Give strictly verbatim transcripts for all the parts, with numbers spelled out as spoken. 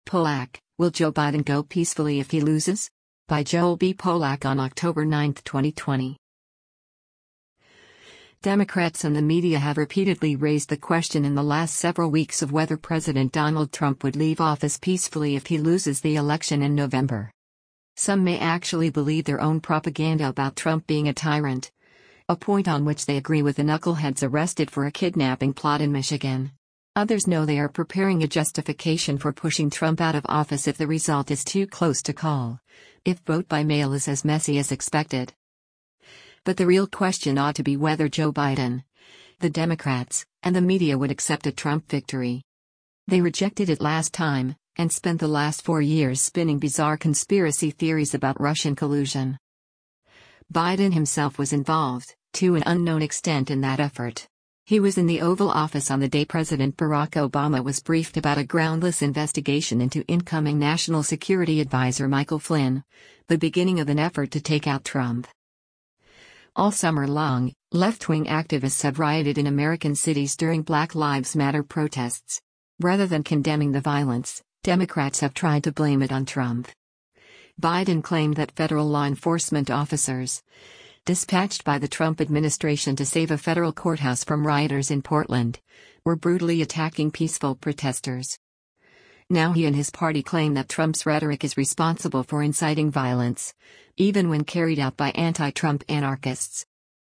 Polak, Will Joe Biden Go Peacefully If He Loses? By Joel B. Polak on October ninth, twenty twenty. Democrats and the media have repeatedly raised the question in the last several weeks of whether President Donald Trump would leave office peacefully if he loses the election in November. Some may actually believe their own propaganda about Trump being a tyrant, a point on which they agree with the knuckleheads arrested for a kidnapping plot in Michigan. Others know they are preparing a justification for pushing Trump out of office if the result is too close to call, if vote by mail is as messy as expected. But the real question ought to be whether Joe Biden, the Democrats, and the media would accept a Trump victory. They rejected it last time, and spent the last four years spinning bizarre conspiracy theories about Russian collusion. Biden himself was involved, to an unknown extent, in that effort. He was in the Oval Office on the day President Barack Obama was briefed about a groundless investigation into incoming National Security Advisor Michael Flynn, the beginning of an effort to take out Trump. All summer long, left-wing activists have rioted in American cities during Black Lives Matter protests. Rather than condemning the violence, Democrats have tried to blame it on Trump. Biden claimed that federal law enforcement officers, dispatched by the Trump administration to save a federal courthouse from rioters in Portland, were brutally attacking peaceful protesters. Now he and his party claim that Trump's rhetoric is responsible for inciting violence, even when carried out by anti-Trump anarchists.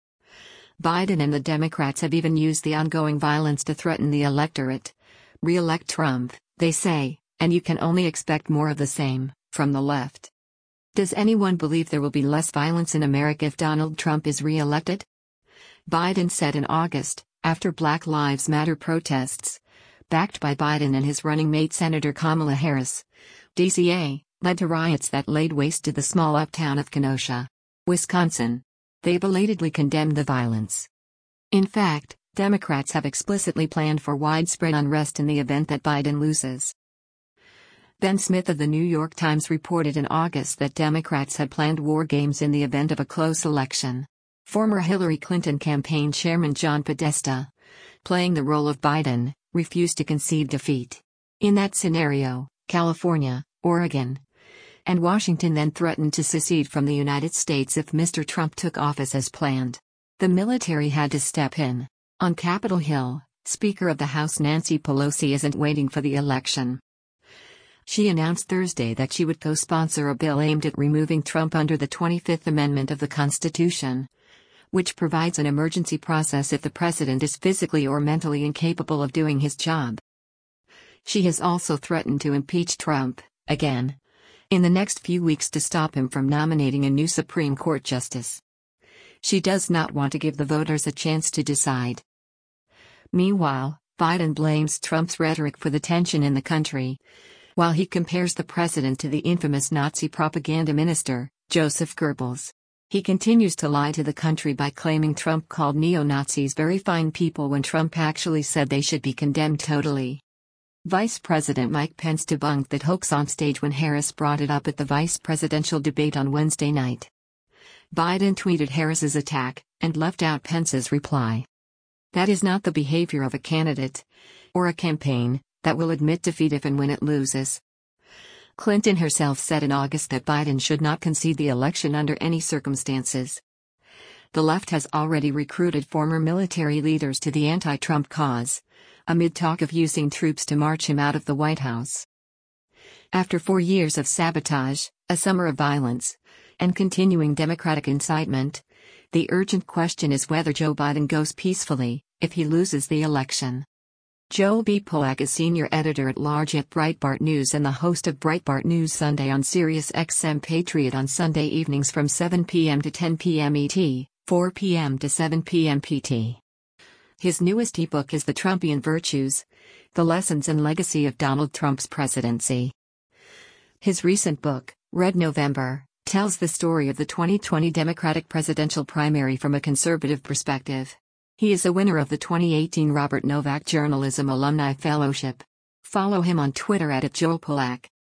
Biden and the Democrats have even used the ongoing violence to threaten the electorate. Re-elect Trump, they say, and you can only expect more of the same, from the left. Does anyone believe there will be less violence in America if Donald Trump is re-elected? Biden said in August, after Black Lives Matter protests, backed by Biden and his running mate Senator Kamala Harris, D C A, led to riots that laid waste to the small uptown of Kenosha, Wisconsin. They belatedly condemned the violence. In fact, Democrats have explicitly planned for widespread unrest in the event that Biden loses. Ben Smith of the New York Times reported in August that Democrats had planned war games in the event of a close election. Former Hillary Clinton campaign chairman John Podesta, playing the role of Biden, refused to concede defeat. In that scenario, California, Oregon, and Washington then threatened to secede from the United States if Mister Trump took office as planned. The military had to step in. On Capitol Hill, Speaker of the House Nancy Pelosi isn't waiting for the election. She announced Thursday that she would co-sponsor a bill aimed at removing Trump under the twenty-fifth Amendment of the Constitution, which provides an emergency process if the president is physically or mentally incapable of doing his job. She has also threatened to impeach Trump, again, in the next few weeks to stop him from nominating a new Supreme Court justice. She does not want to give the voters a chance to decide. Meanwhile, Biden blames Trump's rhetoric for the tension in the country, while he compares the president to the infamous Nazi propaganda minister, Joseph Goebbels. He continues to lie to the country by claiming Trump called neo-Nazis very fine people when Trump actually said they should be condemned totally. Vice President Mike Pence debunked that hoax on stage when Harris brought it up at the vice presidential debate on Wednesday night. Biden tweeted Harris's attack, and left out Pence's reply. That is not the behavior of a candidate, or a campaign, that will admit defeat if and when it loses. Clinton herself said in August that Biden should not concede the election under any circumstances. The left has already recruited former military leaders to the anti-Trump cause, amid talk of using troops to march him out of the White House. After four years of sabotage, a summer of violence, and continuing Democratic incitement, the urgent question is whether Joe Biden goes peacefully if he loses the election. Joel B. Polak is senior editor-at-large at Breitbart News and the host of Breitbart News Sunday on Sirius X M Patriot on Sunday evenings from seven p m to ten p m E T, four p m to seven p m P T. His newest ebook is The Trumpian Virtues: The Lessons and Legacy of Donald Trump's Presidency. His recent book, Red November, tells the story of the twenty twenty Democratic presidential primary from a conservative perspective. He is a winner of the twenty eighteen Robert Novak Journalism Alumni Fellowship. Follow him on Twitter at Joel Polak.